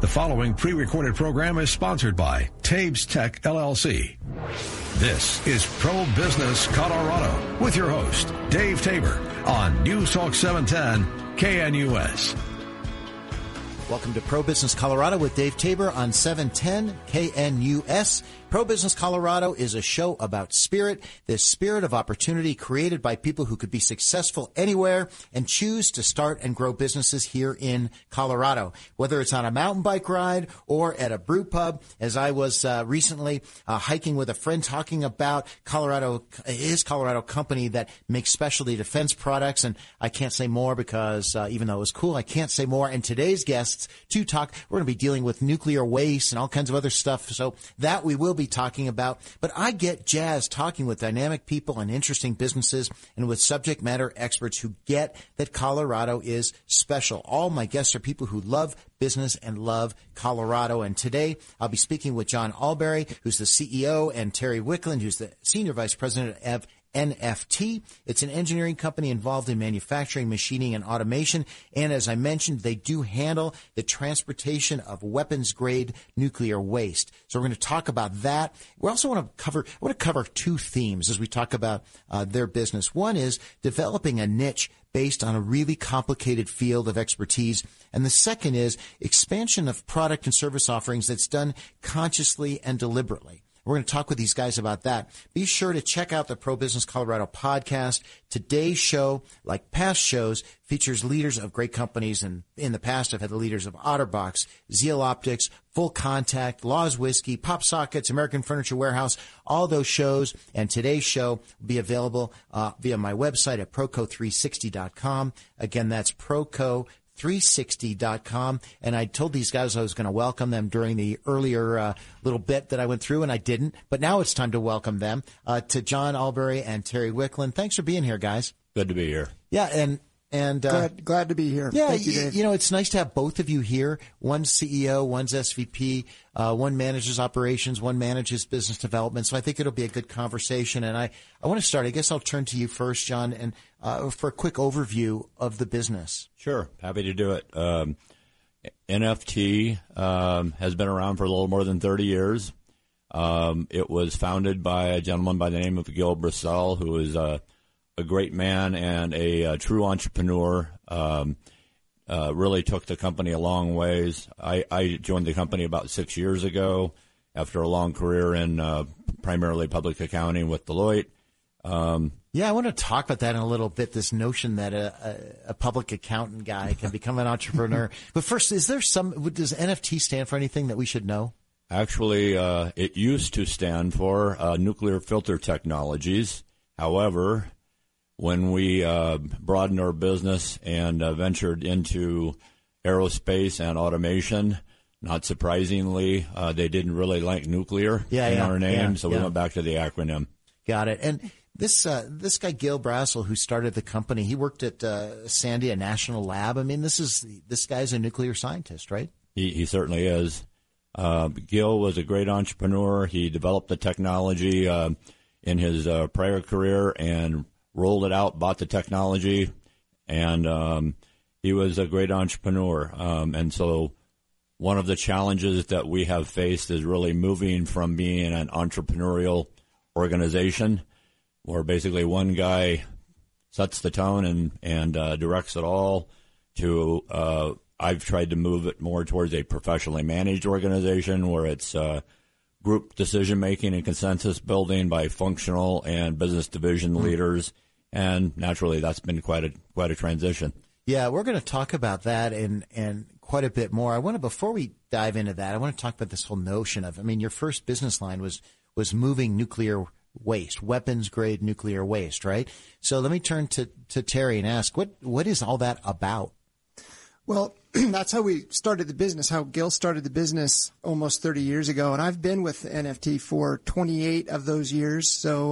The following pre-recorded program is sponsored by Tabes Tech, LLC. This is Pro Business Colorado with your host, Dave Tabor, on News Talk 710 KNUS. Welcome to Pro Business Colorado with Dave Tabor on 710 KNUS. Pro Business Colorado is a show about spirit, this spirit of opportunity created by people who could be successful anywhere and choose to start and grow businesses here in Colorado. Whether it's on a mountain bike ride or at a brew pub, as I was recently hiking with a friend talking about his Colorado company that makes specialty defense products. And I can't say more because even though it was cool, I can't say more. And today's guests to talk, we're going to be dealing with nuclear waste and all kinds of other stuff. So that we will be talking about, but I get jazzed talking with dynamic people and interesting businesses and with subject matter experts who get that Colorado is special. All my guests are people who love business and love Colorado. And today I'll be speaking with John Albury, who's the CEO, and Terry Wickland, who's the Senior Vice President of NFT. It's an engineering company involved in manufacturing, machining, and automation. And as I mentioned, they do handle the transportation of weapons-grade nuclear waste. So we're going to talk about that. We also want to cover two themes as we talk about their business. One is developing a niche based on a really complicated field of expertise. And the second is expansion of product and service offerings that's done consciously and deliberately. We're going to talk with these guys about that. Be sure to check out the Pro Business Colorado podcast. Today's show, like past shows, features leaders of great companies. And in the past, I've had the leaders of OtterBox, Zeal Optics, Full Contact, Laws Whiskey, Pop Sockets, American Furniture Warehouse, all those shows. And today's show will be available via my website at Proco360.com. Again, that's Proco360.com. And I told these guys I was going to welcome them during the earlier little bit that I went through, and I didn't. But now it's time to welcome them to John Albury and Terry Wickland. Thanks for being here, guys. Good to be here. Yeah, and glad to be here. Yeah, Thank you, Dave. You know, it's nice to have both of you here. One's CEO, one's SVP, one manages operations, one manages business development. So I think it'll be a good conversation. And I want to start. I guess I'll turn to you first, John, and for a quick overview of the business. Sure, happy to do it. NFT has been around for a little more than 30 years. It was founded by a gentleman by the name of Gil Brissell, who is a great man and a true entrepreneur. Really took the company a long ways. I joined the company about 6 years ago after a long career in primarily public accounting with Deloitte. Yeah, I want to talk about that in a little bit, this notion that a public accountant guy can become an entrepreneur. But first, does NFT stand for anything that we should know? Actually, it used to stand for Nuclear Filter Technologies. However, when we broadened our business and ventured into aerospace and automation, not surprisingly, they didn't really like nuclear in our name, so we went back to the acronym. Got it. And this guy, Gil Brissell, who started the company, he worked at Sandia National Lab. I mean, this guy's a nuclear scientist, right? He certainly is. Gil was a great entrepreneur. He developed the technology in his prior career and rolled it out, bought the technology, and he was a great entrepreneur. And so one of the challenges that we have faced is really moving from being an entrepreneurial organization where basically one guy sets the tone and directs it all to I've tried to move it more towards a professionally managed organization where it's group decision-making and consensus building by functional and business division leaders. And naturally, that's been quite a transition. Yeah, we're going to talk about that and quite a bit more. Before we dive into that, I want to talk about this whole notion of, your first business line was moving nuclear waste, weapons-grade nuclear waste, right? So let me turn to Terry and ask, what is all that about? Well, that's how we started the business, how Gil started the business almost 30 years ago. And I've been with NFT for 28 of those years. So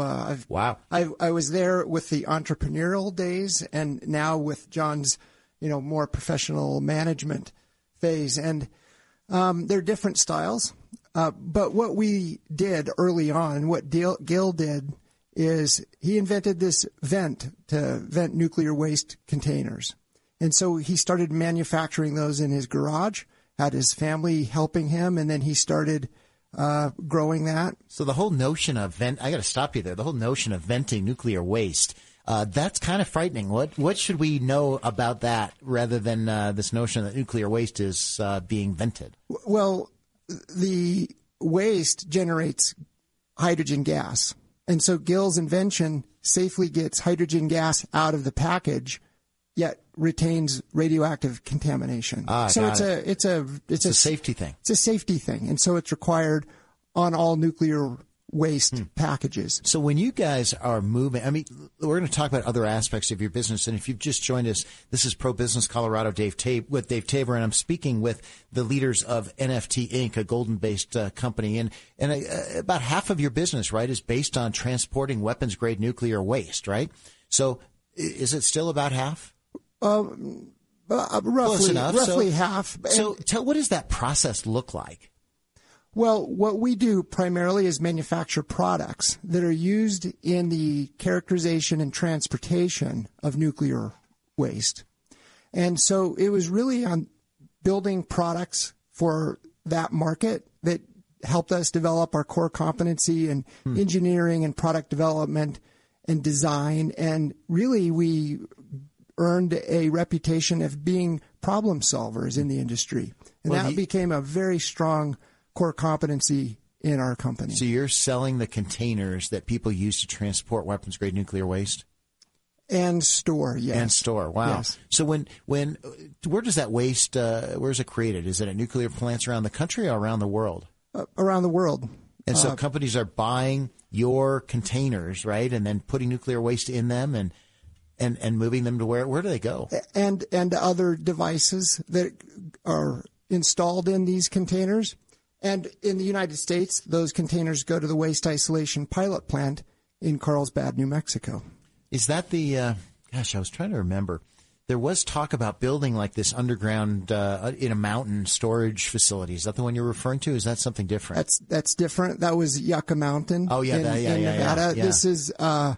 I was there with the entrepreneurial days and now with John's, more professional management phase. And they're different styles. But what we did early on, what Gil did, is he invented this vent to vent nuclear waste containers. And so he started manufacturing those in his garage, had his family helping him, and then he started growing that. So the whole notion of I got to stop you there. The whole notion of venting nuclear waste, that's kind of frightening. What should we know about that rather than this notion that nuclear waste is being vented? Well, the waste generates hydrogen gas. And so Gil's invention safely gets hydrogen gas out of the package, yet retains radioactive contamination. So it's a safety thing. It's a safety thing. And so it's required on all nuclear waste packages. So when you guys are moving, I mean, we're going to talk about other aspects of your business. And if you've just joined us, this is Pro Business Colorado with Dave Tabor, and I'm speaking with the leaders of NFT Inc., a Golden-based company. And about half of your business, right, is based on transporting weapons-grade nuclear waste, right? So is it still about half? Roughly half. So what does that process look like? Well, what we do primarily is manufacture products that are used in the characterization and transportation of nuclear waste. And so it was really on building products for that market that helped us develop our core competency in engineering and product development and design. And really, we earned a reputation of being problem solvers in the industry. And that became a very strong core competency in our company. So you're selling the containers that people use to transport weapons-grade nuclear waste? And store, yes. And store, wow. Yes. So where does that waste, where is it created? Is it at nuclear plants around the country or around the world? Around the world. And so companies are buying your containers, right, and then putting nuclear waste in them and moving them to where do they go? And other devices that are installed in these containers. And in the United States, those containers go to the Waste Isolation Pilot Plant in Carlsbad, New Mexico. Is that the, I was trying to remember. There was talk about building like this underground, in a mountain storage facility. Is that the one you're referring to? Is that something different? That's different. That was Yucca Mountain in Nevada. Yeah. This is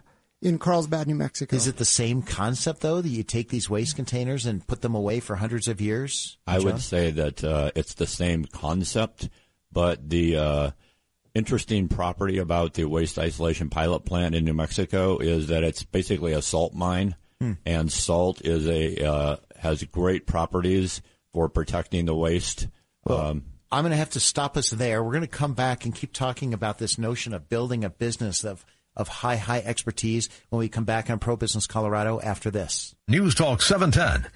in Carlsbad, New Mexico. Is it the same concept, though, that you take these waste containers and put them away for hundreds of years? I would say that it's the same concept. But the interesting property about the Waste Isolation Pilot Plant in New Mexico is that it's basically a salt mine, and salt is has great properties for protecting the waste. Well, I'm going to have to stop us there. We're going to come back and keep talking about this notion of building a business of high expertise when we come back on Pro Business Colorado after this. News Talk 710,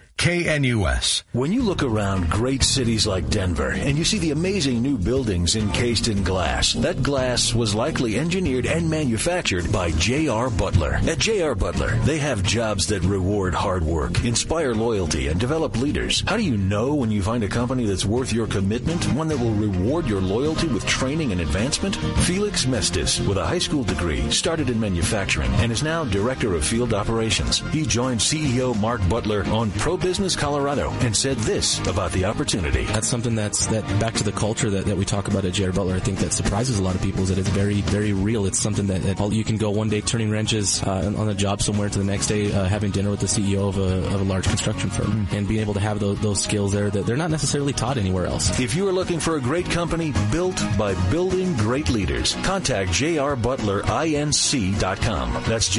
KNUS. When you look around great cities like Denver and you see the amazing new buildings encased in glass, that glass was likely engineered and manufactured by J.R. Butler. At J.R. Butler, they have jobs that reward hard work, inspire loyalty, and develop leaders. How do you know when you find a company that's worth your commitment, one that will reward your loyalty with training and advancement? Felix Mestis, with a high school degree, started in manufacturing and is now Director of Field Operations. He joined CEO Mark Butler on Pro Business Colorado and said this about the opportunity. That's something that back to the culture that we talk about at J.R. Butler, I think that surprises a lot of people is that it's very, very real. It's something that you can go one day turning wrenches on a job somewhere to the next day having dinner with the CEO of a large construction firm and being able to have those skills there that they're not necessarily taught anywhere else. If you are looking for a great company built by building great leaders, contact jrbutlerinc.com. That's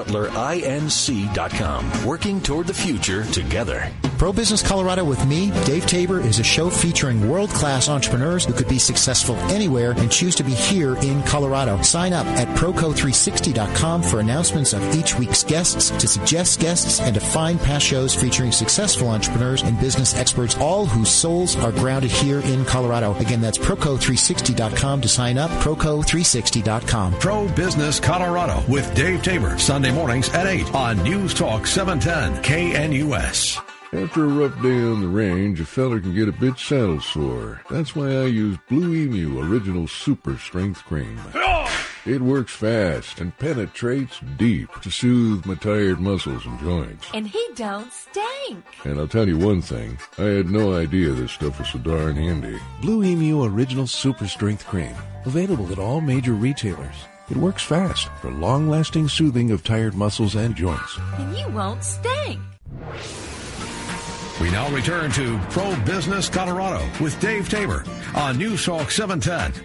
jrbutlerinc.com. Working toward the future together. Pro Business Colorado with me, Dave Tabor, is a show featuring world-class entrepreneurs who could be successful anywhere and choose to be here in Colorado. Sign up at Proco360.com for announcements of each week's guests, to suggest guests, and to find past shows featuring successful entrepreneurs and business experts, all whose souls are grounded here in Colorado. Again, that's Proco360.com to sign up, Proco360.com. Pro Business Colorado with Dave Tabor, Sunday mornings at 8 on News Talk 710 KNUS. After a rough day on the range, a feller can get a bit saddle sore. That's why I use Blue Emu Original Super Strength Cream. It works fast and penetrates deep to soothe my tired muscles and joints. And he don't stink. And I'll tell you one thing, I had no idea this stuff was so darn handy. Blue Emu Original Super Strength Cream. Available at all major retailers. It works fast for long-lasting soothing of tired muscles and joints. And you won't stink. We now return to Pro Business Colorado with Dave Tabor on News Talk 710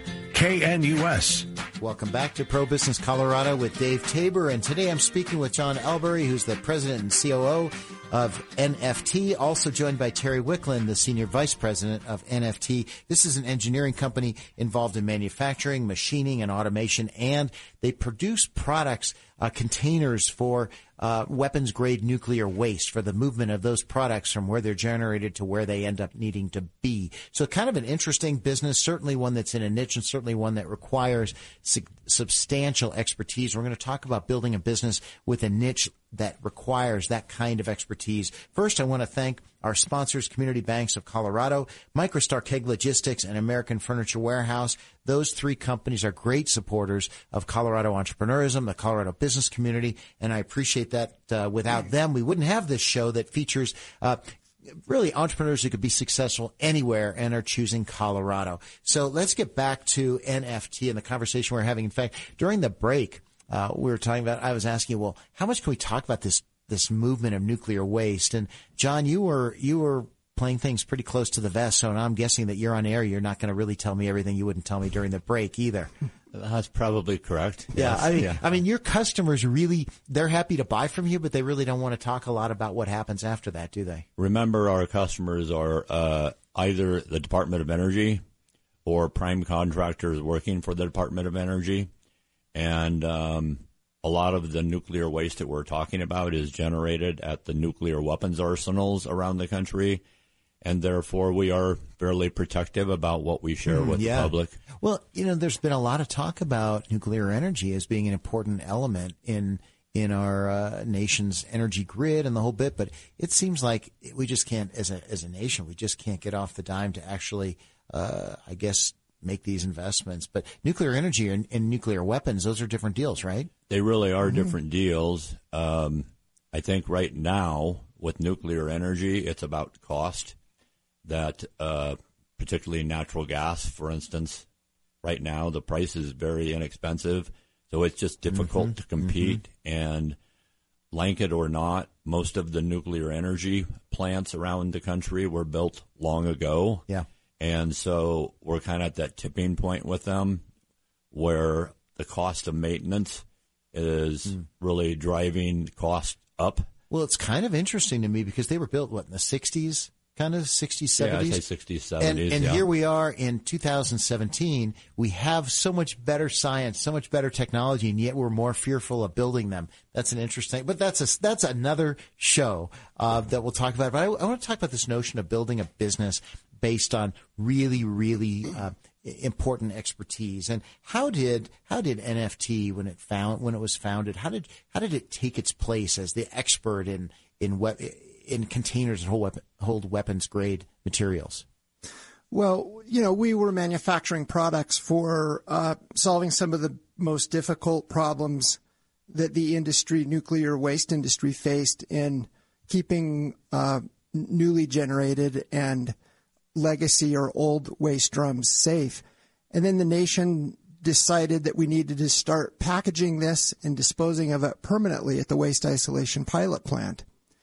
KNUS. Welcome back to Pro Business Colorado with Dave Tabor, and today I'm speaking with John Elbury, who's the president and COO of NFT, also joined by Terry Wicklund, the senior vice president of NFT. This is an engineering company involved in manufacturing, machining, and automation, and they produce products, containers for weapons-grade nuclear waste, for the movement of those products from where they're generated to where they end up needing to be. So kind of an interesting business, certainly one that's in a niche and certainly one that requires substantial expertise. We're going to talk about building a business with a niche that requires that kind of expertise. First, I want to thank our sponsors, Community Banks of Colorado, Microstar Keg Logistics, and American Furniture Warehouse. Those three companies are great supporters of Colorado entrepreneurism, the Colorado business community, and I appreciate that. Without them, we wouldn't have this show that features really entrepreneurs who could be successful anywhere and are choosing Colorado. So let's get back to NFT and the conversation we're having. In fact, during the break, we were talking about, I was asking, well, how much can we talk about this movement of nuclear waste? And John, you were playing things pretty close to the vest, so I'm guessing that you're on air. You're not going to really tell me everything you wouldn't tell me during the break either. That's probably correct. Yeah, Yes. I mean, your customers really, they're happy to buy from you, but they really don't want to talk a lot about what happens after that, do they? Remember, our customers are either the Department of Energy or prime contractors working for the Department of Energy. And a lot of the nuclear waste that we're talking about is generated at the nuclear weapons arsenals around the country. And therefore, we are fairly protective about what we share with the public. Well, there's been a lot of talk about nuclear energy as being an important element in our nation's energy grid and the whole bit. But it seems like we just can't, as a nation, we just can't get off the dime to actually, I guess, make these investments. But nuclear energy and nuclear weapons, those are different deals, right? They really are different deals. I think right now with nuclear energy, it's about cost. That particularly natural gas, for instance, right now the price is very inexpensive, so it's just difficult to compete. And like it or not, most of the nuclear energy plants around the country were built long ago. Yeah. And so we're kind of at that tipping point with them where the cost of maintenance is really driving cost up. Well, it's kind of interesting to me because they were built, in the 60s? Kind of 60s, 70s? Yeah, I'd say 60s, 70s, And here we are in 2017. We have so much better science, so much better technology, and yet we're more fearful of building them. That's an interesting, but that's another show that we'll talk about. But I want to talk about this notion of building a business based on really, really important expertise. And how did NFT, when it was founded, how did it take its place as the expert in containers that hold weapons-grade materials? Well, we were manufacturing products for solving some of the most difficult problems that the nuclear waste industry faced in keeping newly generated and legacy or old waste drums safe. And then the nation decided that we needed to start packaging this and disposing of it permanently at the waste isolation pilot plant.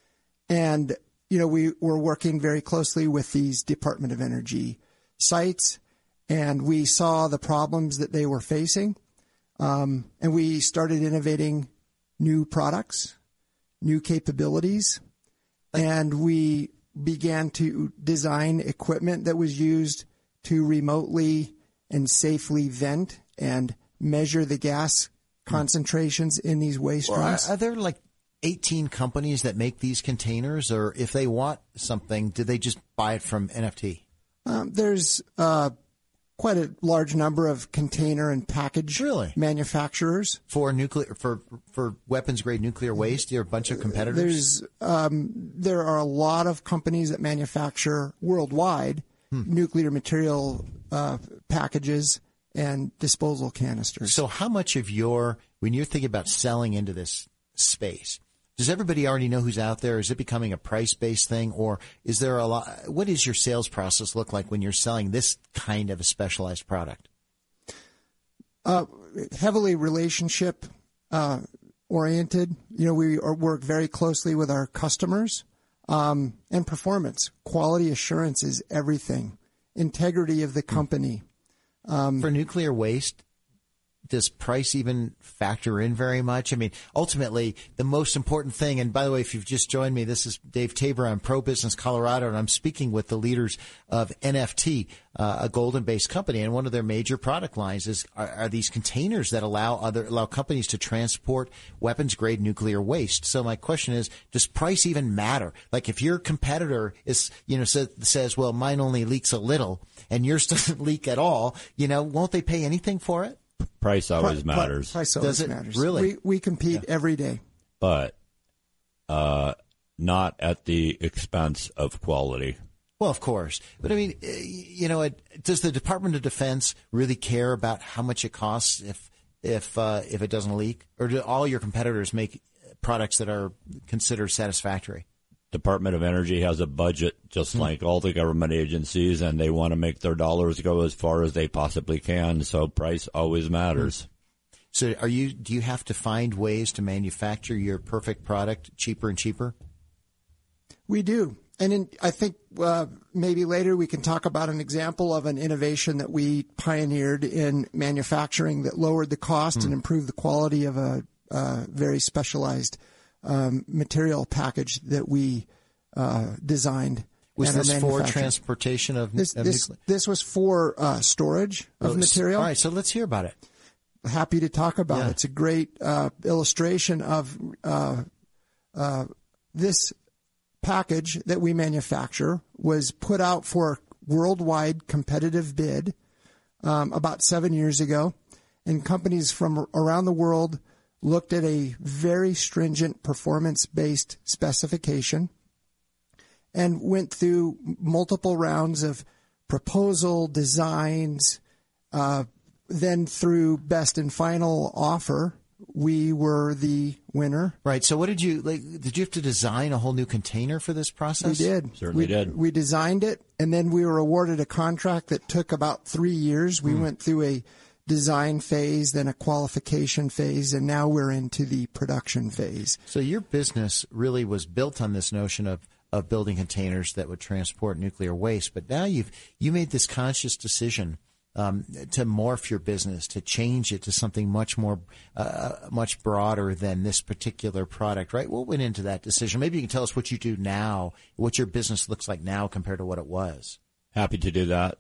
And, we were working very closely with these Department of Energy sites, and we saw the problems that they were facing. And we started innovating new products, new capabilities, and we began to design equipment that was used to remotely and safely vent and measure the gas concentrations in these waste drums. Are there 18 companies that make these containers, or if they want something, do they just buy it from NFT? There's quite a large number of container and package manufacturers for nuclear for weapons grade nuclear waste. There are a bunch of competitors. There are a lot of companies that manufacture worldwide nuclear material packages and disposal canisters. So, how much of when you're thinking about selling into this space, does everybody already know who's out there? Is it becoming a price-based thing, or is there a lot? What does your sales process look like when you're selling this kind of a specialized product? Heavily relationship oriented. We work very closely with our customers and performance. Quality assurance is everything. Integrity of the company. For nuclear waste, does price even factor in very much? I mean, ultimately, the most important thing, and by the way, if you've just joined me, this is Dave Tabor. I'm Pro Business Colorado, and I'm speaking with the leaders of NFT, a Golden-based company, and one of their major product lines are these containers that allow companies to transport weapons-grade nuclear waste. So my question is, does price even matter? Like if your competitor says, well, mine only leaks a little, and yours doesn't leak at all, won't they pay anything for it? Price always matters. Price always matters. Really? We compete every day. But not at the expense of quality. Well, of course. But I mean, does the Department of Defense really care about how much it costs if it doesn't leak? Or do all your competitors make products that are considered satisfactory? Department of Energy has a budget just like all the government agencies, and they want to make their dollars go as far as they possibly can. So price always matters. So do you have to find ways to manufacture your perfect product cheaper and cheaper? We do. And I think maybe later we can talk about an example of an innovation that we pioneered in manufacturing that lowered the cost and improved the quality of a very specialized material package that we designed. Was this for transportation of nuclear? This was for storage of material. All right, so let's hear about it. Happy to talk about it. It's a great illustration of this package that we manufacture was put out for worldwide competitive bid about 7 years ago, and companies from around the world looked at a very stringent performance-based specification and went through multiple rounds of proposal, designs, then through best and final offer. We were the winner. Right. So what did you have to design a whole new container for this process? We did. Certainly did. We designed it, and then we were awarded a contract that took about 3 years. We went through a design phase, then a qualification phase, and now we're into the production phase. So your business really was built on this notion of building containers that would transport nuclear waste, but now you made this conscious decision to morph your business, to change it to something much more, much broader than this particular product, right? What went into that decision? Maybe you can tell us what you do now, what your business looks like now compared to what it was. Happy to do that.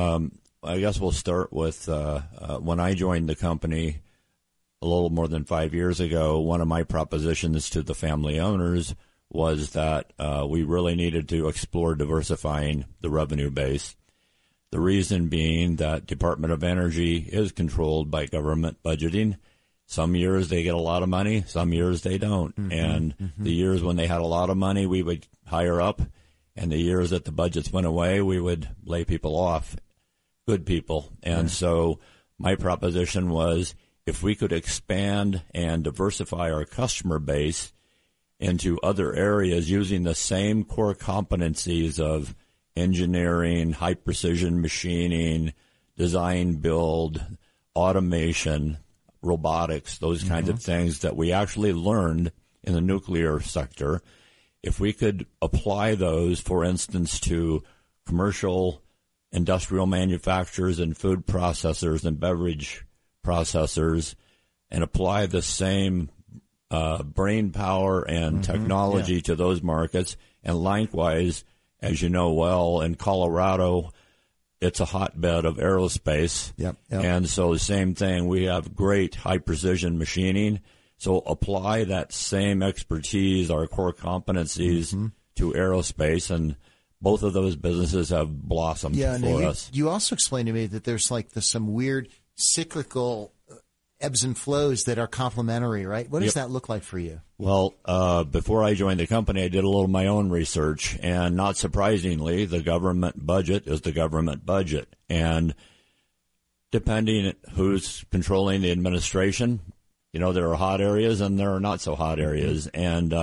I guess we'll start with when I joined the company a little more than 5 years ago. One of my propositions to the family owners was that we really needed to explore diversifying the revenue base. The reason being that Department of Energy is controlled by government budgeting. Some years they get a lot of money, some years they don't. The years when they had a lot of money, we would hire up, and the years that the budgets went away, we would lay people off. Good people. And so my proposition was if we could expand and diversify our customer base into other areas using the same core competencies of engineering, high precision machining, design build, automation, robotics, those kinds of things that we actually learned in the nuclear sector, if we could apply those, for instance, to commercial industrial manufacturers and food processors and beverage processors and apply the same brain power and technology to those markets. And likewise, as you know well, in Colorado, it's a hotbed of aerospace. And so the same thing, we have great high-precision machining. So apply that same expertise, our core competencies, to aerospace, and both of those businesses have blossomed for us. You also explained to me that there's some weird cyclical ebbs and flows that are complementary, right? What does that look like for you? Well, before I joined the company, I did a little of my own research, and not surprisingly, the government budget is the government budget. And depending who's controlling the administration, there are hot areas and there are not so hot areas. And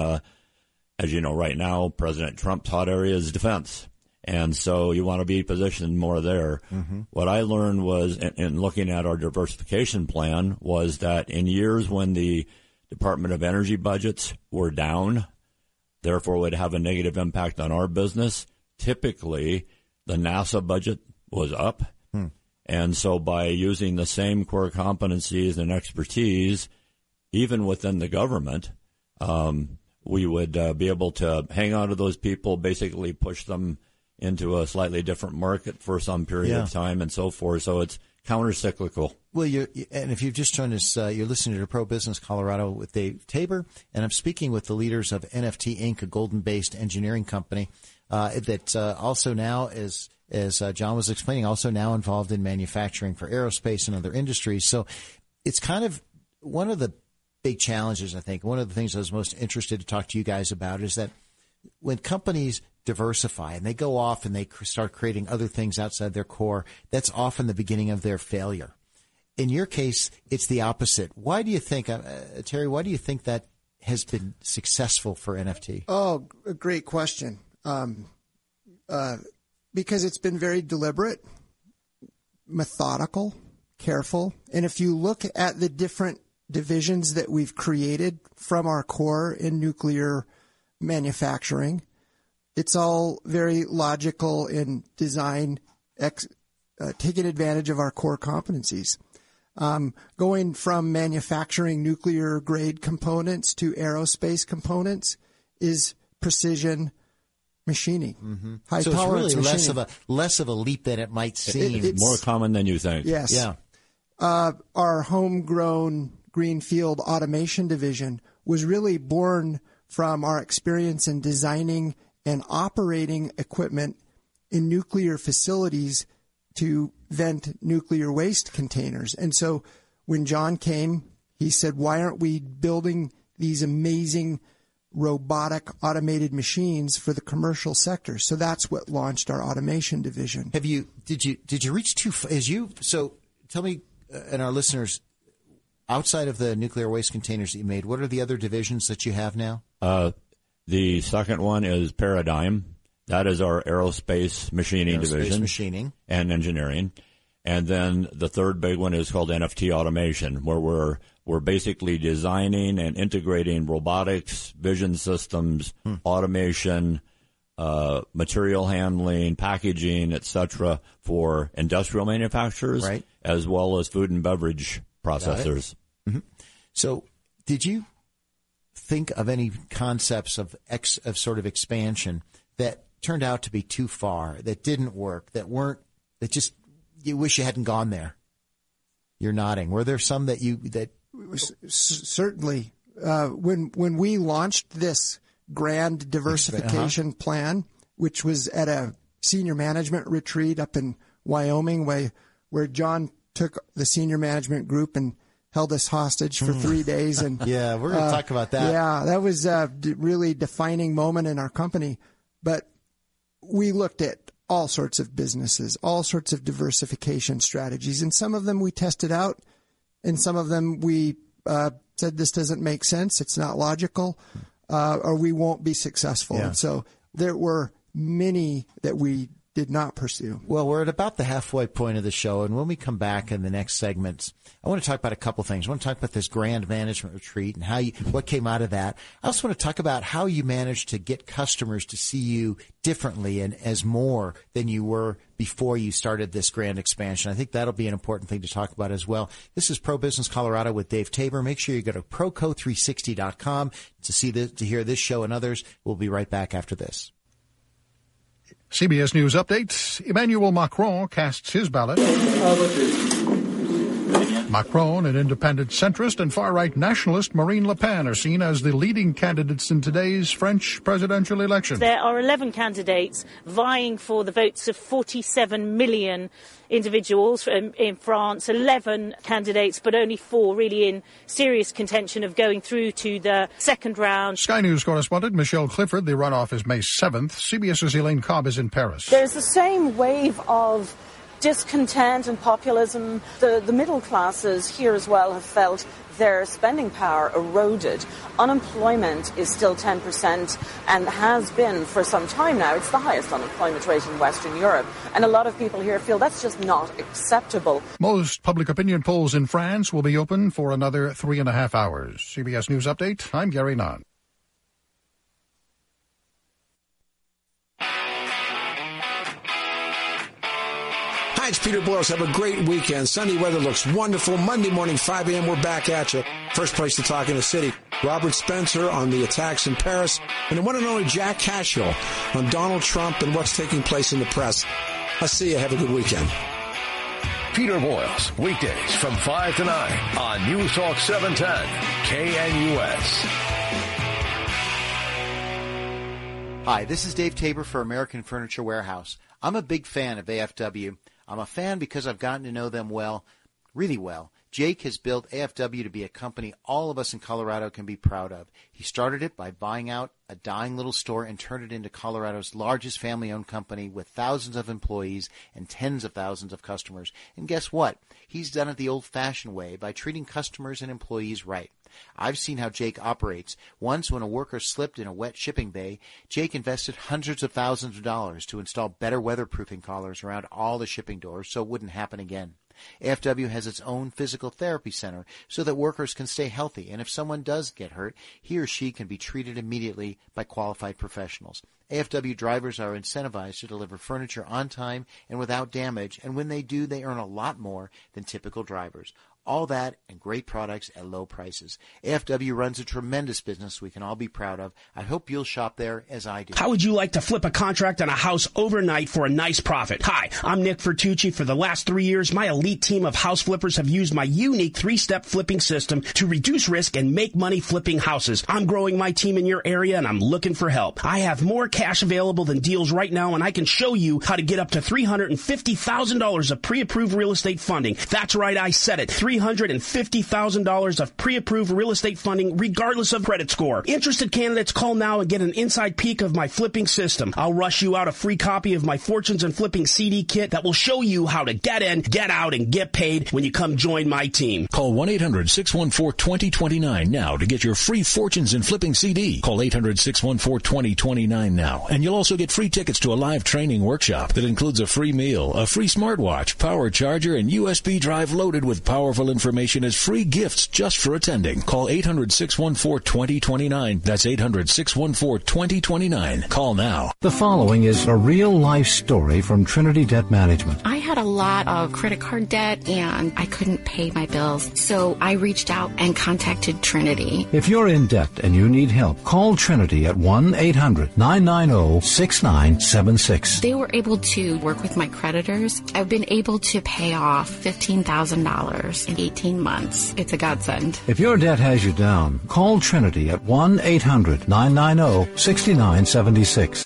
as you know, right now, President Trump's hot area is defense. And so you want to be positioned more there. What I learned was, in looking at our diversification plan, was that in years when the Department of Energy budgets were down, therefore would have a negative impact on our business. Typically, the NASA budget was up. And so by using the same core competencies and expertise, even within the government, we would be able to hang on to those people, basically push them into a slightly different market for some period of time and so forth. So it's counter-cyclical. Well, and if you've just joined us, you're listening to Pro Business Colorado with Dave Tabor, and I'm speaking with the leaders of NFT Inc., a Golden-based engineering company that also now is, as John was explaining, also now involved in manufacturing for aerospace and other industries. So it's kind of one of the big challenges, I think. One of the things I was most interested to talk to you guys about is that when companies diversify and they go off and they start creating other things outside their core, that's often the beginning of their failure. In your case, it's the opposite. Why do you think, Terry, why do you think that has been successful for NFT? Oh, a great question. Because it's been very deliberate, methodical, careful. And if you look at the different divisions that we've created from our core in nuclear manufacturing, it's all very logical in design, taking advantage of our core competencies. Going from manufacturing nuclear grade components to aerospace components is precision machining, high so tolerance it's really machining. less of a leap than it might seem. It's more common than you think. Yes. Yeah. Our homegrown Greenfield Automation Division was really born from our experience in designing and operating equipment in nuclear facilities to vent nuclear waste containers. And so when John came, he said, why aren't we building these amazing robotic automated machines for the commercial sector? So that's what launched our automation division. Did you reach too far? So tell me and our listeners, outside of the nuclear waste containers that you made, what are the other divisions that you have now? The second one is Paradigm. That is our aerospace machining division. Machining. And engineering. And then the third big one is called NFT Automation, where we're basically designing and integrating robotics, vision systems, automation, material handling, packaging, etc., for industrial manufacturers, right, as well as food and beverage processors. Mm-hmm. So did you think of any concepts of sort of expansion that turned out to be too far, that didn't work, that just you wish you hadn't gone there? You're nodding. Were there some that certainly when we launched this grand diversification plan, which was at a senior management retreat up in Wyoming, where John took the senior management group and held us hostage for 3 days. And yeah, we're going to talk about that. Yeah, that was a really defining moment in our company. But we looked at all sorts of businesses, all sorts of diversification strategies, and some of them we tested out, and some of them we said this doesn't make sense, it's not logical, or we won't be successful. Yeah. And so there were many that we did not pursue. Well, we're at about the halfway point of the show, and when we come back in the next segments, I want to talk about a couple things. I want to talk about this grand management retreat and what came out of that. I also want to talk about how you managed to get customers to see you differently and as more than you were before you started this grand expansion. I think that'll be an important thing to talk about as well. This is Pro Business Colorado with Dave Tabor. Make sure you go to Proco360.com to hear this show and others. We'll be right back after this. CBS News Update. Emmanuel Macron casts his ballot. Macron, an independent centrist, and far-right nationalist Marine Le Pen are seen as the leading candidates in today's French presidential election. There are 11 candidates vying for the votes of 47 million individuals in France, 11 candidates, but only 4 really in serious contention of going through to the second round. Sky News correspondent Michelle Clifford. The runoff is May 7th. CBS's Elaine Cobb is in Paris. There's the same wave of discontent and populism. The middle classes here as well have felt their spending power eroded. Unemployment is still 10% and has been for some time now. It's the highest unemployment rate in Western Europe. And a lot of people here feel that's just not acceptable. Most public opinion polls in France will be open for another 3.5 hours. CBS News Update. I'm Gary Nunn. Hi, it's Peter Boyles. Have a great weekend. Sunny weather looks wonderful. Monday morning, 5 a.m., we're back at you. First place to talk in the city. Robert Spencer on the attacks in Paris, and the one and only Jack Cashill on Donald Trump and what's taking place in the press. I'll see you. Have a good weekend. Peter Boyles, weekdays from 5 to 9 on News Talk 710, KNUS. Hi, this is Dave Tabor for American Furniture Warehouse. I'm a big fan of AFW. I'm a fan because I've gotten to know them well, really well. Jake has built AFW to be a company all of us in Colorado can be proud of. He started it by buying out a dying little store and turned it into Colorado's largest family-owned company with thousands of employees and tens of thousands of customers. And guess what? He's done it the old-fashioned way by treating customers and employees right. I've seen how Jake operates. Once, when a worker slipped in a wet shipping bay, Jake invested hundreds of thousands of dollars to install better weatherproofing collars around all the shipping doors so it wouldn't happen again. AFW has its own physical therapy center so that workers can stay healthy, and if someone does get hurt, he or she can be treated immediately by qualified professionals. AFW drivers are incentivized to deliver furniture on time and without damage, and when they do, they earn a lot more than typical drivers. All that and great products at low prices. AFW runs a tremendous business we can all be proud of. I hope you'll shop there as I do. How would you like to flip a contract on a house overnight for a nice profit? Hi, I'm Nick Fertucci. For the last 3 years, my elite team of house flippers have used my unique 3-step flipping system to reduce risk and make money flipping houses. I'm growing my team in your area, and I'm looking for help. I have more cash available than deals right now, and I can show you how to get up to $350,000 of pre-approved real estate funding. That's right, I said it. $350,000 of pre-approved real estate funding regardless of credit score. Interested candidates call now and get an inside peek of my flipping system. I'll rush you out a free copy of my Fortunes and Flipping CD kit that will show you how to get in, get out, and get paid when you come join my team. Call 1-800-614-2029 now to get your free Fortunes and Flipping CD. Call 800-614-2029 now, and you'll also get free tickets to a live training workshop that includes a free meal, a free smartwatch, power charger, and USB drive loaded with powerful information as free gifts just for attending. Call 800-614-2029. That's 800-614-2029. Call now. The following is a real-life story from Trinity Debt Management. I had a lot of credit card debt, and I couldn't pay my bills, so I reached out and contacted Trinity. If you're in debt and you need help, call Trinity at 1-800-990-6976. They were able to work with my creditors. I've been able to pay off $15,000 in 18 months. It's a godsend. If your debt has you down, call Trinity at 1-800-990-6976.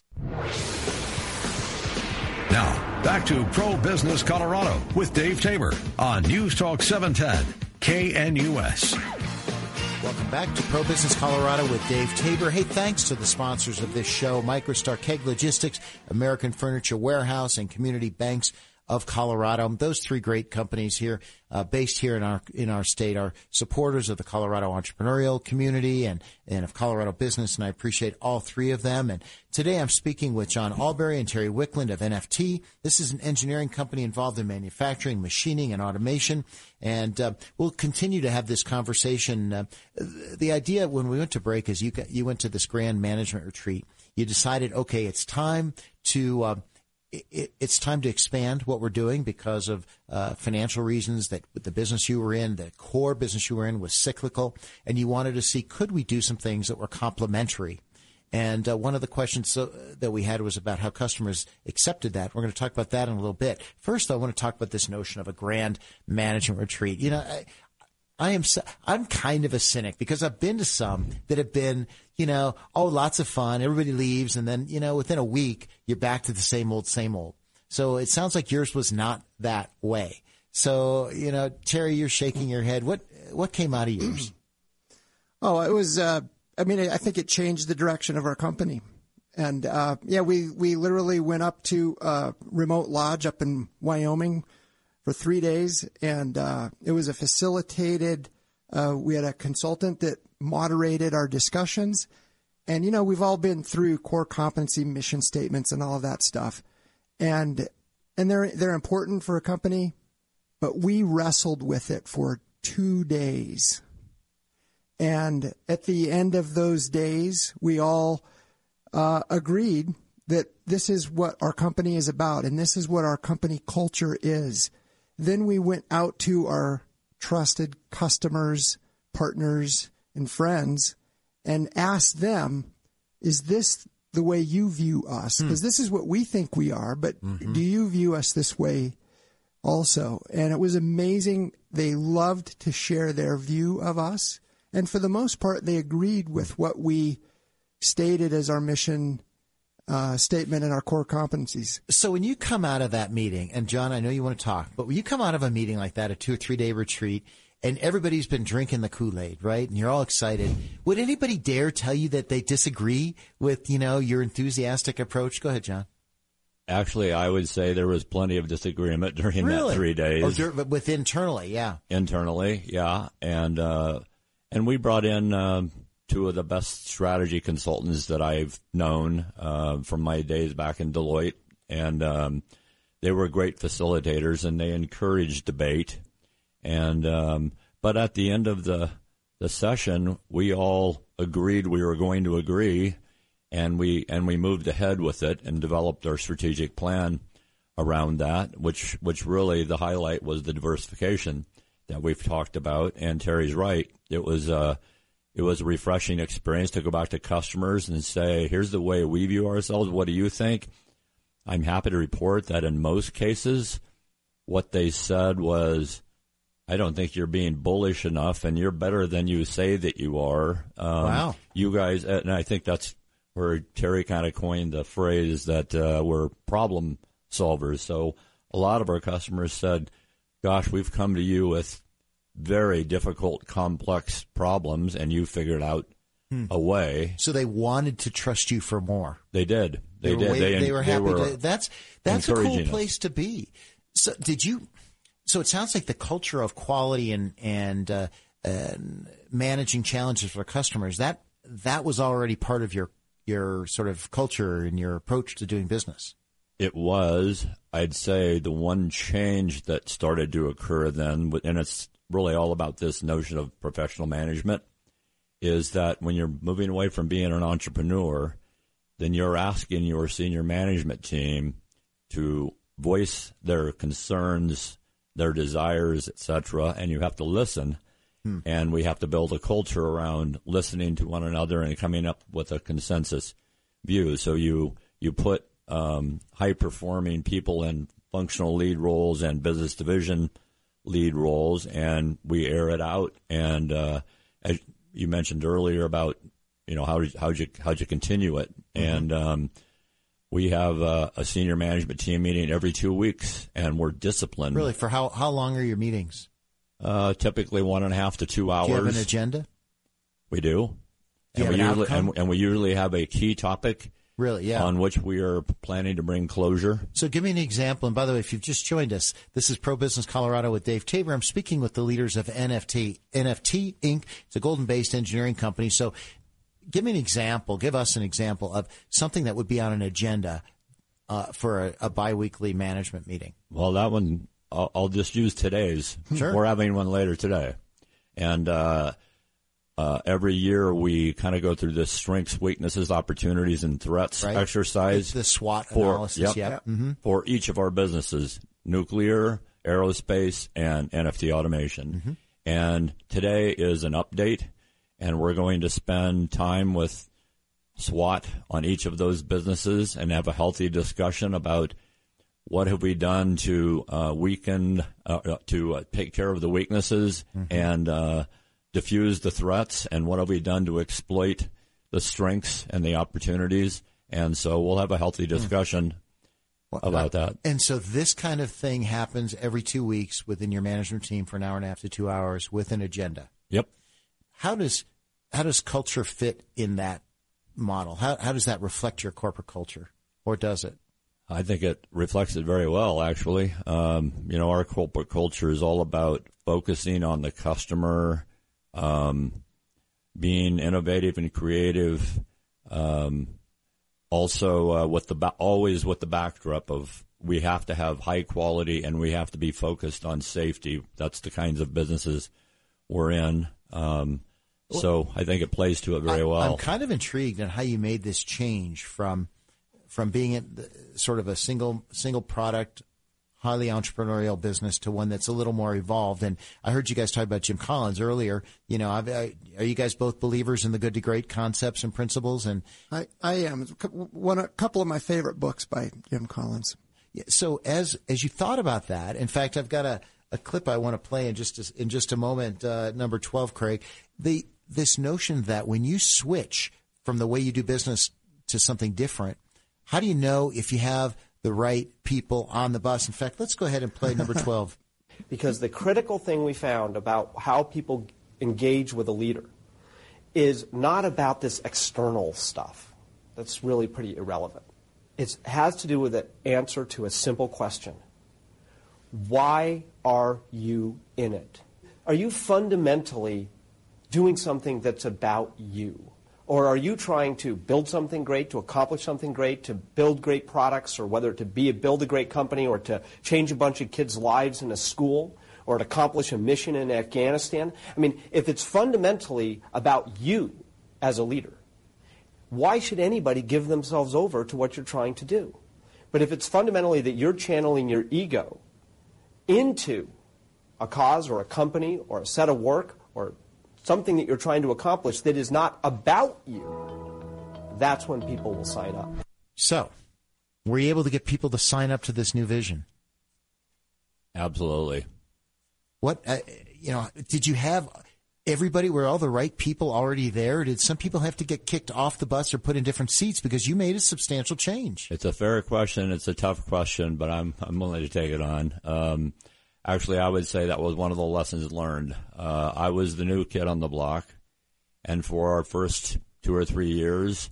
Now, back to Pro Business Colorado with Dave Tabor on News Talk 710, KNUS. Welcome back to Pro Business Colorado with Dave Tabor. Hey, thanks to the sponsors of this show, MicroStar Keg Logistics, American Furniture Warehouse, and Community Banks of Colorado. Those three great companies here, based here in our state, are supporters of the Colorado entrepreneurial community and of Colorado business, and I appreciate all three of them. And today I'm speaking with John Albury and Terry Wickland of NFT. This is an engineering company involved in manufacturing, machining, and automation, and we'll continue to have this conversation. The idea when we went to break is you went to this grand management retreat. You decided, okay, it's time to it's time to expand what we're doing because of financial reasons, that the business you were in, the core business you were in was cyclical, and you wanted to see, could we do some things that were complementary? And one of the questions that we had was about how customers accepted that. We're going to talk about that in a little bit. First, I want to talk about this notion of a grand management retreat. You know, I'm kind of a cynic because I've been to some that have been, lots of fun. Everybody leaves, and then, within a week, you're back to the same old, same old. So it sounds like yours was not that way. So, Terry, you're shaking your head. What came out of yours? Oh, it was, I think it changed the direction of our company. And, we literally went up to a remote lodge up in Wyoming for 3 days, and it was a facilitated, we had a consultant that moderated our discussions, and, we've all been through core competency mission statements and all of that stuff, and they're important for a company, but we wrestled with it for 2 days, and at the end of those days, we all agreed that this is what our company is about and this is what our company culture is. Then we went out to our trusted customers, partners, and friends and asked them, is this the way you view us? Because this is what we think we are, but do you view us this way also? And it was amazing. They loved to share their view of us. And for the most part, they agreed with what we stated as our mission statement and our core competencies. So when you come out of that meeting, and John, I know you want to talk, but when you come out of a meeting like that, a 2 or 3 day retreat, and everybody's been drinking the Kool-Aid, right? And you're all excited. Would anybody dare tell you that they disagree with, your enthusiastic approach? Go ahead, John. Actually, I would say there was plenty of disagreement during that 3 days. But with internally, yeah. Internally, yeah. And we brought in 2 of the best strategy consultants that I've known from my days back in Deloitte. And they were great facilitators, and they encouraged debate. And but at the end of the session, we all agreed we were going to agree, and we moved ahead with it and developed our strategic plan around that, which really the highlight was the diversification that we've talked about. And Terry's right. It was a refreshing experience to go back to customers and say, here's the way we view ourselves. What do you think? I'm happy to report that in most cases, what they said was, I don't think you're being bullish enough, and you're better than you say that you are. Wow. You guys, and I think that's where Terry kind of coined the phrase that we're problem solvers. So a lot of our customers said, gosh, we've come to you with very difficult, complex problems, and you figured out a way. So they wanted to trust you for more. They did. They were happy. That's a cool place to be. So So it sounds like the culture of quality and managing challenges for customers, that was already part of your sort of culture and your approach to doing business. It was. I'd say the one change that started to occur then, and it's really all about this notion of professional management, is that when you're moving away from being an entrepreneur, then you're asking your senior management team to voice their concerns, their desires, etc., and you have to listen. And we have to build a culture around listening to one another and coming up with a consensus view. So you put high-performing people in functional lead roles and business division lead roles, and we air it out. And as you mentioned earlier about how'd you continue it, and we have a senior management team meeting every 2 weeks, and we're disciplined. Really, for how long are your meetings? Typically 1.5 to 2 hours. Do you have an agenda? We do. And we usually have a key topic. Really, yeah. On which we are planning to bring closure. So give me an example. And by the way, if you've just joined us, this is Pro Business Colorado with Dave Tabor. I'm speaking with the leaders of NFT Inc. It's a Golden-based engineering company. So give me an example. Give us an example of something that would be on an agenda for a biweekly management meeting. Well, that one, I'll just use today's. Sure. We're having one later today. And every year we kind of go through this strengths, weaknesses, opportunities, and threats exercise. The SWOT analysis, for each of our businesses, nuclear, aerospace, and NFT automation. And today is an update, and we're going to spend time with SWOT on each of those businesses and have a healthy discussion about what have we done to take care of the weaknesses and diffuse the threats, and what have we done to exploit the strengths and the opportunities. And so we'll have a healthy discussion about that. And so this kind of thing happens every 2 weeks within your management team for 1.5 to 2 hours with an agenda. Yep. How does culture fit in that model? How does that reflect your corporate culture, or does it? I think it reflects it very well, actually. Our corporate culture is all about focusing on the customer, being innovative and creative, also always with the backdrop of we have to have high quality and we have to be focused on safety. That's the kinds of businesses we're in. So I think it plays to it very well. I'm kind of intrigued on how you made this change from from being in sort of a single product, highly entrepreneurial business to one that's a little more evolved. And I heard you guys talk about Jim Collins earlier. You know, are you guys both believers in the good to great concepts and principles? And I am. A couple of my favorite books by Jim Collins. Yeah, so as you thought about that, in fact, I've got a clip I want to play in just a moment. Number 12, Craig. This notion that when you switch from the way you do business to something different, how do you know if you have the right people on the bus? In fact, let's go ahead and play number 12. Because the critical thing we found about how people engage with a leader is not about this external stuff. That's really pretty irrelevant. It has to do with the answer to a simple question. Why are you in it? Are you fundamentally doing something that's about you? Or are you trying to build something great, to accomplish something great, to build great products, or whether to build a great company, or to change a bunch of kids' lives in a school, or to accomplish a mission in Afghanistan? I mean, if it's fundamentally about you as a leader, why should anybody give themselves over to what you're trying to do? But if it's fundamentally that you're channeling your ego into a cause or a company or a set of work or something that you're trying to accomplish that is not about you, that's when people will sign up. So, were you able to get people to sign up to this new vision? Absolutely. What, did you have everybody, were all the right people already there? Or did some people have to get kicked off the bus or put in different seats because you made a substantial change? It's a fair question. It's a tough question, but I'm willing to take it on. Actually, I would say that was one of the lessons learned. I was the new kid on the block, and for our first 2 or 3 years,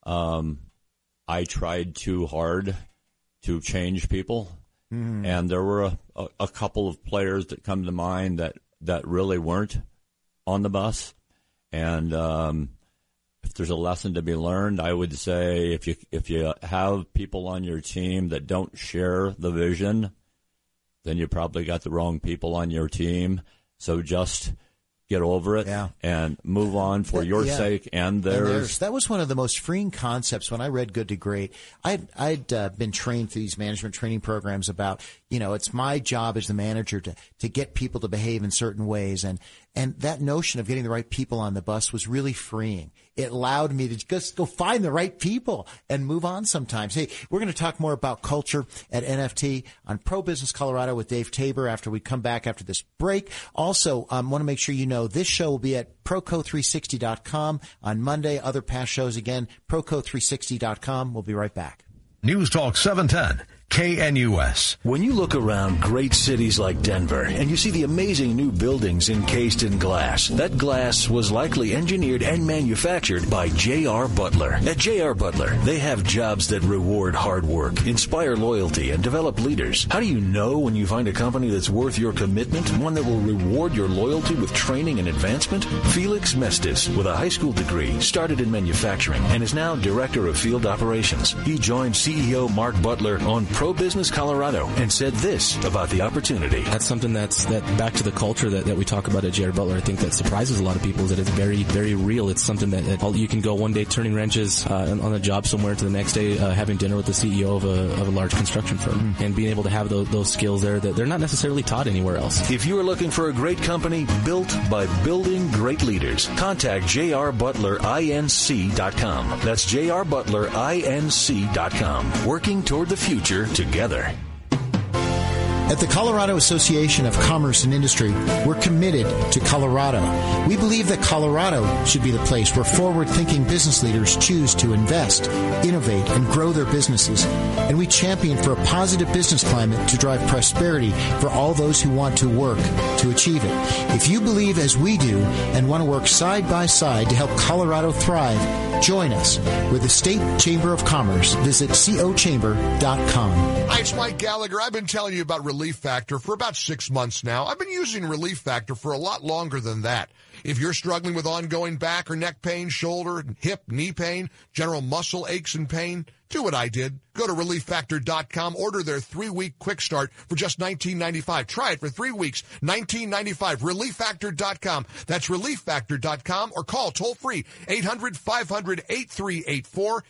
I tried too hard to change people. Mm-hmm. And there were a couple of players that come to mind that really weren't on the bus. And if there's a lesson to be learned, I would say if you have people on your team that don't share the vision, then you probably got the wrong people on your team. So just get over it and move on for your sake and theirs. That was one of the most freeing concepts when I read Good to Great. I'd been trained through these management training programs about, it's my job as the manager to get people to behave in certain ways. And that notion of getting the right people on the bus was really freeing. It allowed me to just go find the right people and move on sometimes. Hey, we're going to talk more about culture at NFT on Pro Business Colorado with Dave Tabor after we come back after this break. Also, want to make sure you know this show will be at Proco360.com on Monday. Other past shows, again, Proco360.com. We'll be right back. News Talk 710. KNUS. When you look around great cities like Denver and you see the amazing new buildings encased in glass, that glass was likely engineered and manufactured by J.R. Butler. At J.R. Butler, they have jobs that reward hard work, inspire loyalty, and develop leaders. How do you know when you find a company that's worth your commitment, one that will reward your loyalty with training and advancement? Felix Mestis, with a high school degree, started in manufacturing and is now Director of Field Operations. He joined CEO Mark Butler on Pro Business Colorado and said this about the opportunity. That's something that back to the culture that we talk about at J.R. Butler. I think that surprises a lot of people is that it's very, very real. It's something that you can go one day turning wrenches on a job somewhere to the next day having dinner with the CEO of a large construction firm and being able to have those skills there that they're not necessarily taught anywhere else. If you are looking for a great company built by building great leaders, contact jrbutlerinc.com. That's jrbutlerinc.com. Working toward the future together. At the Colorado Association of Commerce and Industry, we're committed to Colorado. We believe that Colorado should be the place where forward-thinking business leaders choose to invest, innovate, and grow their businesses. And we champion for a positive business climate to drive prosperity for all those who want to work to achieve it. If you believe as we do and want to work side by side to help Colorado thrive, join us with the State Chamber of Commerce. Visit cochamber.com. Hi, it's Mike Gallagher. I've been telling you about Relief Factor for about 6 months now. I've been using Relief Factor for a lot longer than that. If you're struggling with ongoing back or neck pain, shoulder, hip, knee pain, general muscle aches and pain, do what I did. Go to ReliefFactor.com, order their 3-week quick start for just $19.95. Try it for 3 weeks, $19.95. ReliefFactor.com. That's ReliefFactor.com, or call toll-free 800-500-8384,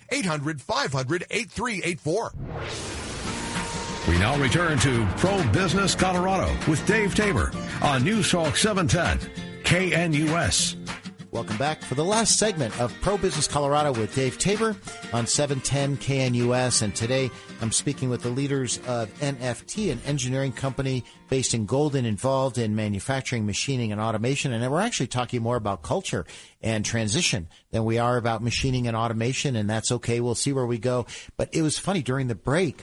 800-500-8384. We now return to Pro Business Colorado with Dave Tabor on News Talk 710 KNUS. Welcome back for the last segment of Pro Business Colorado with Dave Tabor on 710 KNUS. And today I'm speaking with the leaders of NFT, an engineering company based in Golden, involved in manufacturing, machining, and automation. And we're actually talking more about culture and transition than we are about machining and automation. And that's okay. We'll see where we go. But it was funny during the break.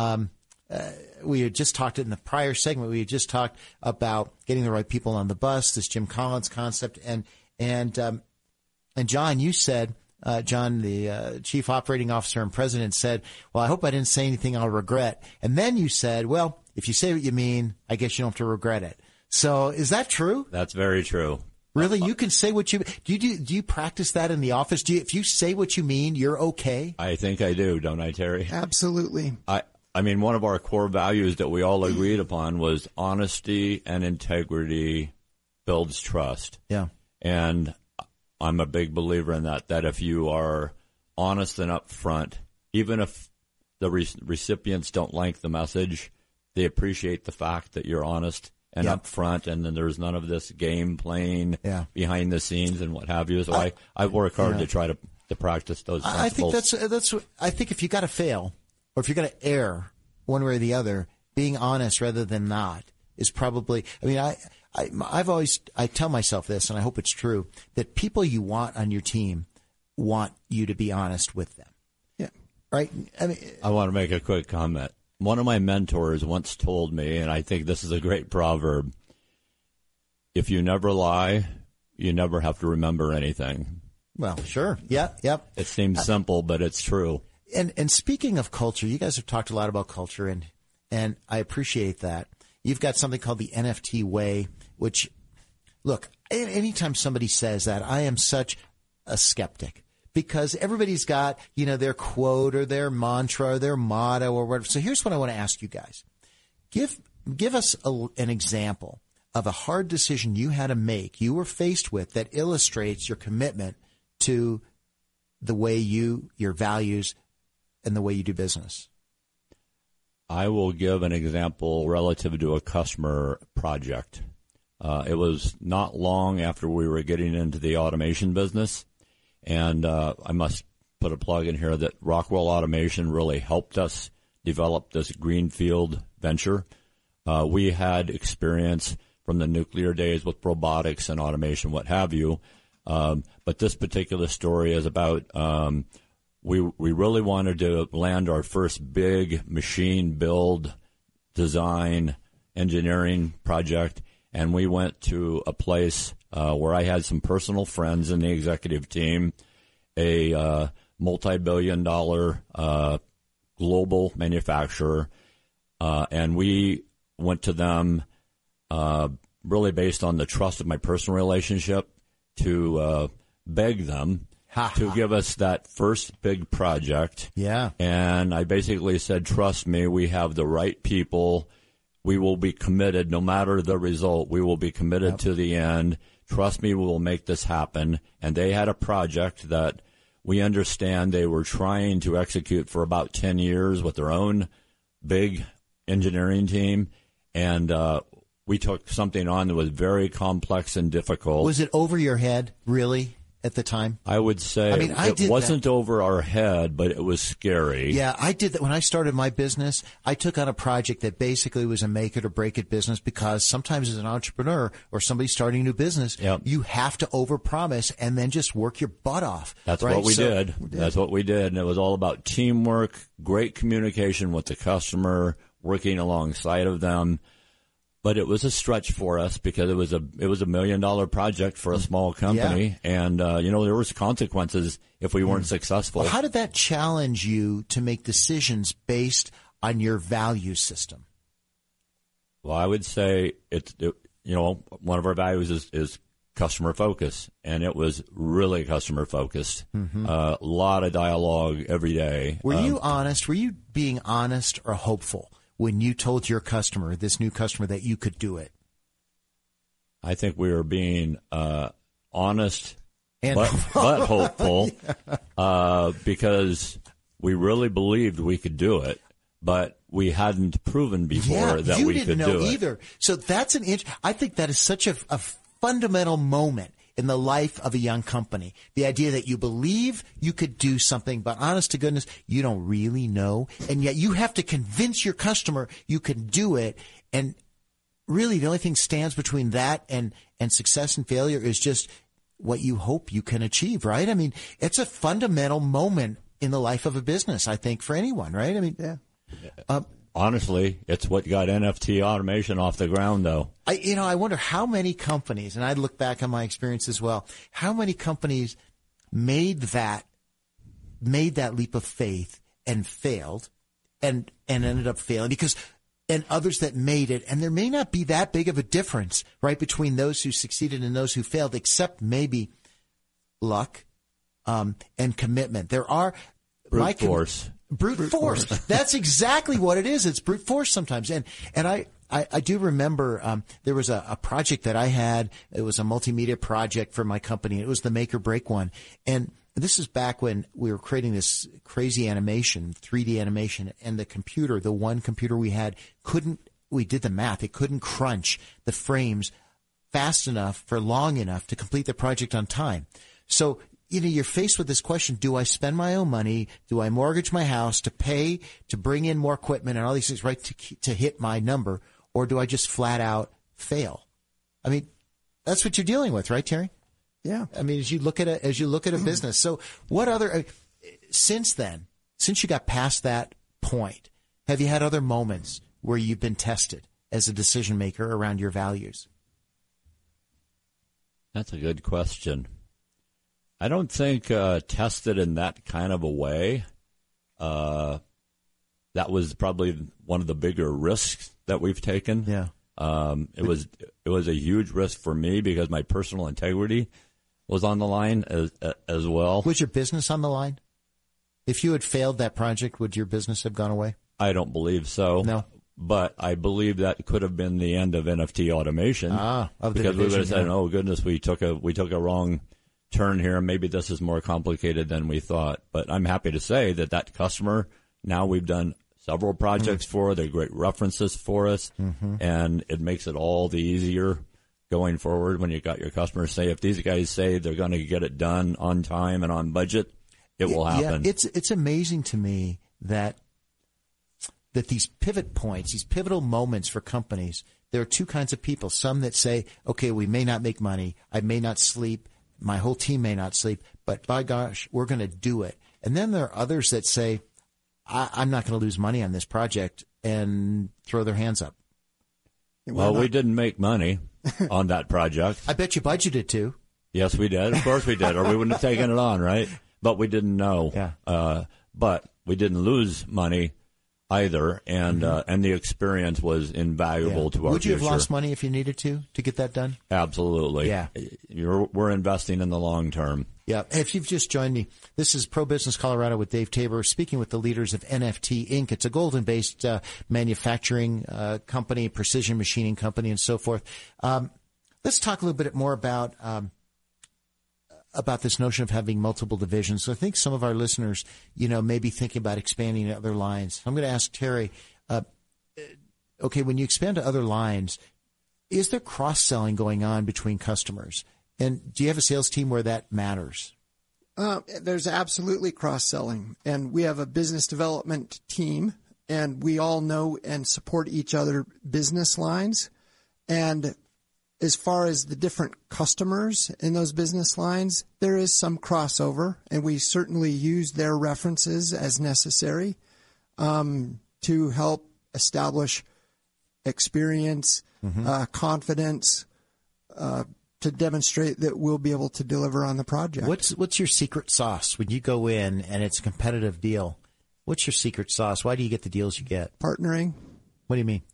We had just talked in the prior segment. We had just talked about getting the right people on the bus, this Jim Collins concept. And John, you said, John, the chief operating officer and president, said, well, I hope I didn't say anything I'll regret. And then you said, well, if you say what you mean, I guess you don't have to regret it. So is that true? That's very true. Really? You can say what you do you practice that in the office? If you say what you mean, you're okay? I think I do, don't I, Terry? Absolutely. I mean, one of our core values that we all agreed upon was honesty and integrity builds trust. Yeah. And I'm a big believer in that if you are honest and upfront, even if the recipients don't like the message, they appreciate the fact that you're honest and upfront, and then there's none of this game playing behind the scenes and what have you. So I work hard to try to practice those principles. I think I think if you got to fail, or if you're going to err one way or the other, being honest rather than not is probably, I mean, I tell myself this, and I hope it's true, that people you want on your team want you to be honest with them. Yeah. Right? I mean, I want to make a quick comment. One of my mentors once told me, and I think this is a great proverb, if you never lie, you never have to remember anything. Well, sure. Yeah, yep. It seems simple, but it's true. And speaking of culture, you guys have talked a lot about culture, and I appreciate that. You've got something called the NFT way, which, look, anytime somebody says that, I am such a skeptic, because everybody's got, their quote or their mantra or their motto or whatever. So here's what I want to ask you guys. Give us an example of a hard decision you had to make, you were faced with, that illustrates your commitment to the way your values and the way you do business. I will give an example relative to a customer project. It was not long after we were getting into the automation business, and I must put a plug in here that Rockwell Automation really helped us develop this greenfield venture. We had experience from the nuclear days with robotics and automation, what have you, but this particular story is about we really wanted to land our first big machine build, design, engineering project, and we went to a place where I had some personal friends in the executive team, a multi-billion-dollar global manufacturer, and we went to them really based on the trust of my personal relationship to beg them to give us that first big project. Yeah. And I basically said, trust me, we have the right people. We will be committed no matter the result. We will be committed to the end. Trust me, we will make this happen. And they had a project that we understand they were trying to execute for about 10 years with their own big engineering team. And we took something on that was very complex and difficult. Was it over your head, really? At the time? I would say it wasn't over our head, but it was scary. Yeah, I did that. When I started my business, I took on a project that basically was a make it or break it business, because sometimes as an entrepreneur or somebody starting a new business, you have to overpromise and then just work your butt off. That's what we did. That's what we did. And it was all about teamwork, great communication with the customer, working alongside of them. But it was a stretch for us because it was a $1 million project for a small company, and there was consequences if we weren't successful. Well, how did that challenge you to make decisions based on your value system? Well, I would say one of our values is customer focus, and it was really customer focused. Mm-hmm. A lot of dialogue every day. Were you honest? Were you being honest or hopeful when you told your customer, this new customer, that you could do it? I think we were being honest and but hopeful because we really believed we could do it, but we hadn't proven before that we could do it. You didn't know either. So that's I think that is such a fundamental moment in the life of a young company. The idea that you believe you could do something, but honest to goodness, you don't really know. And yet you have to convince your customer you can do it. And really the only thing stands between that and success and failure is just what you hope you can achieve, right? I mean, it's a fundamental moment in the life of a business, I think, for anyone, right? I mean, honestly, it's what got NFT automation off the ground, though. I wonder how many companies, and I look back on my experience as well, how many companies made that leap of faith and failed and ended up failing and others that made it. And there may not be that big of a difference, right, between those who succeeded and those who failed, except maybe luck and commitment. There are brute force. Brute force. That's exactly what it is. It's brute force sometimes. And I do remember there was a project that I had. It was a multimedia project for my company. It was the make or break one. And this is back when we were creating this crazy animation, 3D animation, and the one computer we had we did the math. It couldn't crunch the frames fast enough for long enough to complete the project on time. So you're faced with this question, do I spend my own money? Do I mortgage my house to pay to bring in more equipment and all these things, right, to hit my number? Or do I just flat out fail? I mean, that's what you're dealing with, right, Terry? Yeah. I mean, as you look at a business. So what other, since then, since you got past that point, have you had other moments where you've been tested as a decision maker around your values? That's a good question. I don't think tested in that kind of a way. That was probably one of the bigger risks that we've taken. Yeah. It was a huge risk for me because my personal integrity was on the line as well. Was your business on the line? If you had failed that project, would your business have gone away? I don't believe so. No. But I believe that could have been the end of NFT automation. Because we would have said, "Oh goodness, we took a wrong turn here. Maybe this is more complicated than we thought." But I'm happy to say that customer, now we've done several projects for. They're great references for us, and it makes it all the easier going forward when you got your customers say, if these guys say they're going to get it done on time and on budget, it will happen. Yeah, it's amazing to me that these pivot points, these pivotal moments for companies, there are two kinds of people. Some that say, okay, we may not make money, I may not sleep, my whole team may not sleep, but by gosh, we're going to do it. And then there are others that say, I'm not going to lose money on this project, and throw their hands up. Well, we didn't make money on that project. I bet you budgeted to. Yes, we did. Of course we did, or we wouldn't have taken it on, right? But we didn't know. Yeah. But we didn't lose money either, and the experience was invaluable to our future. Would you have lost money if you needed to get that done? Absolutely. Yeah. We're investing in the long term. Yeah. If you've just joined me, this is Pro Business Colorado with Dave Tabor, speaking with the leaders of NFT Inc. It's a Golden-based manufacturing company, precision machining company, and so forth. Let's talk a little bit more about this notion of having multiple divisions. So I think some of our listeners, may be thinking about expanding to other lines. I'm going to ask Terry, okay, when you expand to other lines, is there cross-selling going on between customers? And do you have a sales team where that matters? There's absolutely cross-selling. And we have a business development team, and we all know and support each other business lines. And as far as the different customers in those business lines, there is some crossover, and we certainly use their references as necessary to help establish experience, confidence, to demonstrate that we'll be able to deliver on the project. What's your secret sauce when you go in and it's a competitive deal? What's your secret sauce? Why do you get the deals you get? Partnering. What do you mean?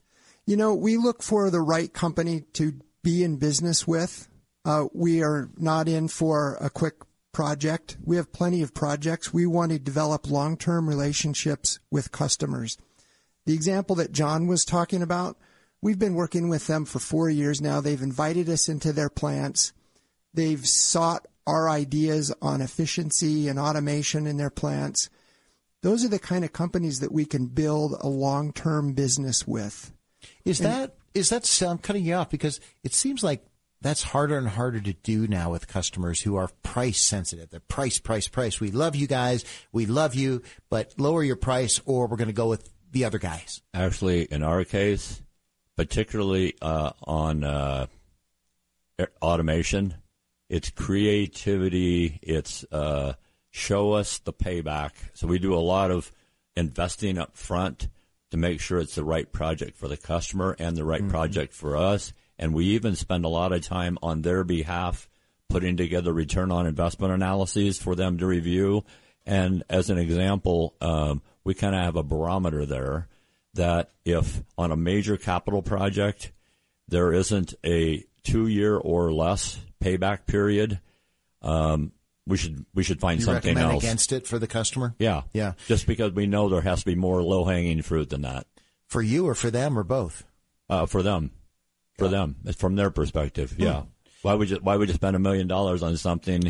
We look for the right company to be in business with. We are not in for a quick project. We have plenty of projects. We want to develop long-term relationships with customers. The example that John was talking about, we've been working with them for 4 years now. They've invited us into their plants. They've sought our ideas on efficiency and automation in their plants. Those are the kind of companies that we can build a long-term business with. Is that I'm cutting you off because it seems like that's harder and harder to do now with customers who are price sensitive. They're price. We love you guys. We love you, but lower your price or we're going to go with the other guys. Actually, in our case, particularly on automation, it's creativity. It's show us the payback. So we do a lot of investing up front to make sure it's the right project for the customer and the right project for us. And we even spend a lot of time on their behalf putting together return on investment analyses for them to review. And as an example, we kind of have a barometer there that if on a major capital project there isn't a 2-year or less payback period, we should find something else. Against it for the customer? Yeah. Just because we know there has to be more low-hanging fruit than that. For you or for them or both? For them. For them. It's from their perspective, yeah. Why would you spend $1 million on something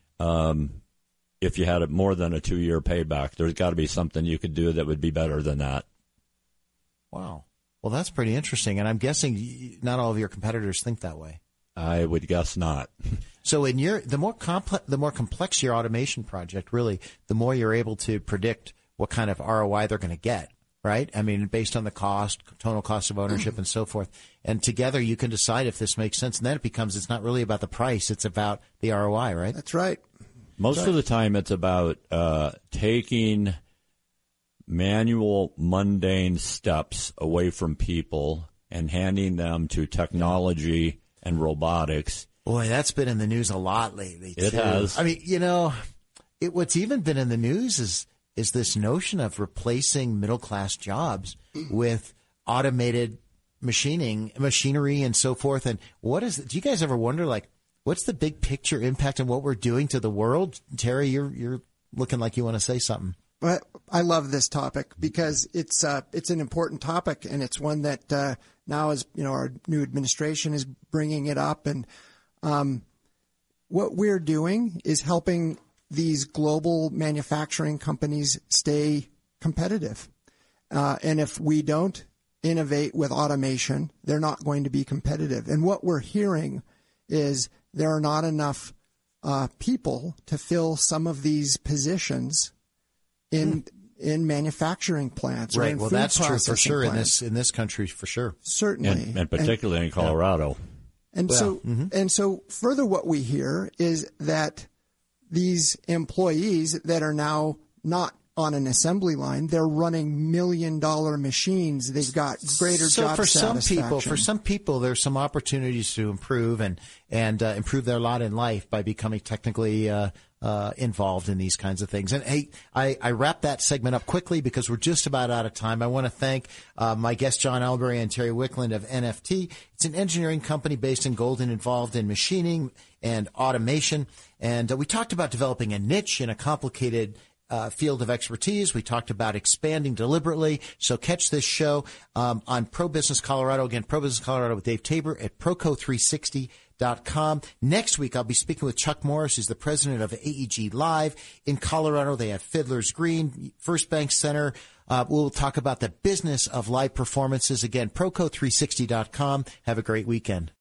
if you had more than a 2-year payback? There's got to be something you could do that would be better than that. Wow. Well, that's pretty interesting, and I'm guessing not all of your competitors think that way. I would guess not. So the more complex your automation project, really, the more you're able to predict what kind of ROI they're going to get, right? I mean, based on the cost, total cost of ownership and so forth. And together you can decide if this makes sense. And then it's not really about the price. It's about the ROI, right? That's right. Most of the time it's about taking manual, mundane steps away from people and handing them to technology and robotics. Boy, that's been in the news a lot lately, too. It has. I mean, what's even been in the news is this notion of replacing middle-class jobs with automated machinery and so forth. And do you guys ever wonder, what's the big picture impact on what we're doing to the world? Terry, you're looking like you want to say something. But I love this topic because it's an important topic, and it's one that now, as our new administration is bringing it up, and what we're doing is helping these global manufacturing companies stay competitive. And if we don't innovate with automation, they're not going to be competitive. And what we're hearing is there are not enough people to fill some of these positions in manufacturing plants. Right. Or in well, food that's true for sure plants. in this country, for sure. Certainly. And particularly in Colorado. And so further what we hear is that these employees that are now not on an assembly line, they're running $1 million machines. They've got greater job satisfaction. For some people, there's some opportunities to improve and improve their lot in life by becoming technically involved in these kinds of things. And hey, I wrap that segment up quickly because we're just about out of time. I want to thank my guests, John Ellery and Terry Wickland of NFT. It's an engineering company based in Golden, involved in machining and automation. And we talked about developing a niche in a complicated field of expertise. We talked about expanding deliberately. So catch this show on Pro Business Colorado. Again, Pro Business Colorado with Dave Tabor at Proco360.com. Next week, I'll be speaking with Chuck Morris, who's the president of AEG Live in Colorado. They have Fiddler's Green, First Bank Center. We'll talk about the business of live performances. Again, Proco360.com. Have a great weekend.